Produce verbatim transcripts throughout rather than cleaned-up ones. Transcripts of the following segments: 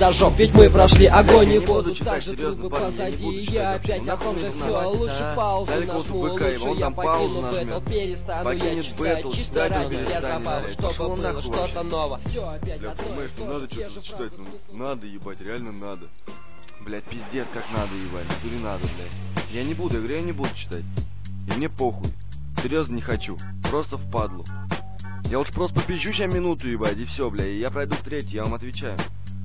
дожжем. Ведь мы прошли огонь и Я не буду воду, читать, так же серьезно, трудно парни, я не позади. буду И читать я вообще. опять о Нахуй том мне же это все. надо. Лучше паузу Дай нажму, голосу БК, и лучше он я там паузу покину нажмет. бэтл, перестану я Покинет читать. бэтл, Чисто читать он ради для перестанет, забавы, блядь. чтобы Пошел было нахуй что-то вообще. новое. Все опять Бля, одно и понимаешь, ну то надо же, те что-то же читать, фразы, ну смысл. надо ебать, реально надо. Блядь, пиздец, как надо ебать, ну не надо, блядь. Я не буду, я говорю, я не буду читать. И мне похуй. Серьезно не хочу. Просто впадлу. Я уж просто попизжу сейчас минуту, ебать, и все, бля, и я пройду в третий, я вам отвечаю.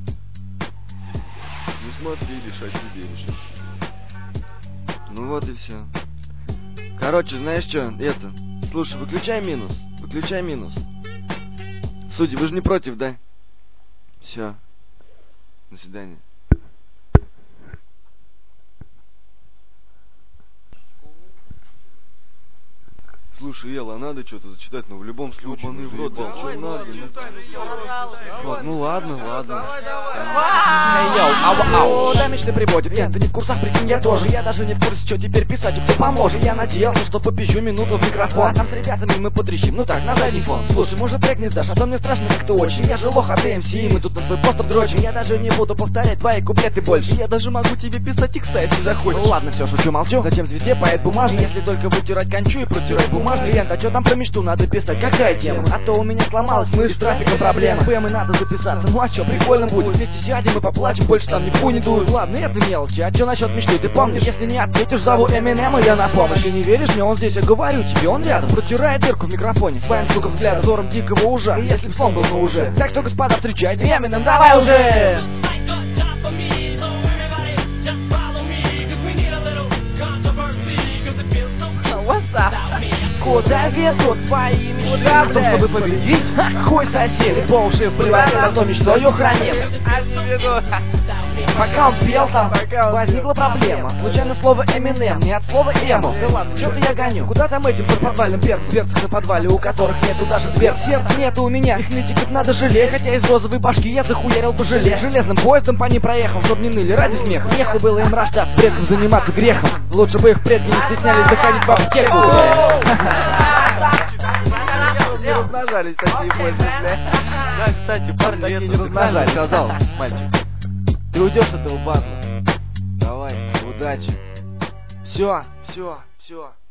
Не смотри, решать тебе решать. Ну вот и все. Короче, знаешь что, это, слушай, выключай минус, выключай минус. Судьи, вы же не против, да? Все. До свидания. Слушай, Ела, а надо что-то зачитать, но в любом случае. Ёбаный ну, в рот, заебал, что чё надо, ну? Вот, ну ладно, ладно. Эй, йоу, ау, ау, да мечты приводит. Нет, ты не в курсах, прикинь, я тоже. Я даже не в курсе, что теперь писать и кто поможет. Я надеялся, что попищу минуту в микрофон. Там с ребятами мы потрещим, ну так, на задний фон. Слушай, может трек не сдашь, а то мне страшно как-то очень. Я же лох, а ты эм си, и мы тут на твой постер дрочим. Я даже не буду повторять твои куплеты больше. Я даже могу тебе писать текста, если захочешь. Ну ладно, все, шучу, молчу. Зачем звезде поэт бумажный, если только вытирать кончу и протирать бумажный лент? А что там про мечту надо писать? Какая тема? А то у меня сломалась, мы с трафиком проблема. БМ и надо записаться, ну а чё, прикольно будет. Вместе сядем и поплачем, больше там ни в не дует. Ладно, это мелочи, а чё насчет мечты, ты помнишь? Если не ответишь, зову Эминема, я на помощь. Ты не веришь мне, он здесь, я говорю тебе, он рядом. Протирает дырку в микрофоне, своим, сука, взглядом, взором дикого ужа. И если б сон был, ну уже. Так что, господа, встречайте Эминем, давай уже! Куда ведут твои мечты? В том, чтобы победить? Хуй соседи, по уши вплевать на то мечтой хранит. Пока он пел там, возникла проблема. Случайно слово Эминем, не от слова эмо. Да ладно, чё-то я гоню. Куда там этим подвальным перцем? Перцев на подвале, у которых нету даже дверц. Сердца нету у меня, их нытиков надо жалеть. Хотя из розовой башки я захуярил по желе. Железным поездом по ней проехал, чтоб не ныли ради смеха. Нехуй было им рождаться, предкам заниматься грехом. Лучше бы их предки не стеснялись заходить в аптеку. Не размножались такие больше, бля. Да, кстати, парни, Такие это не размножались, сказал, мальчик. Ты уйдешь с этого батла. Давай, удачи. Все, все, все.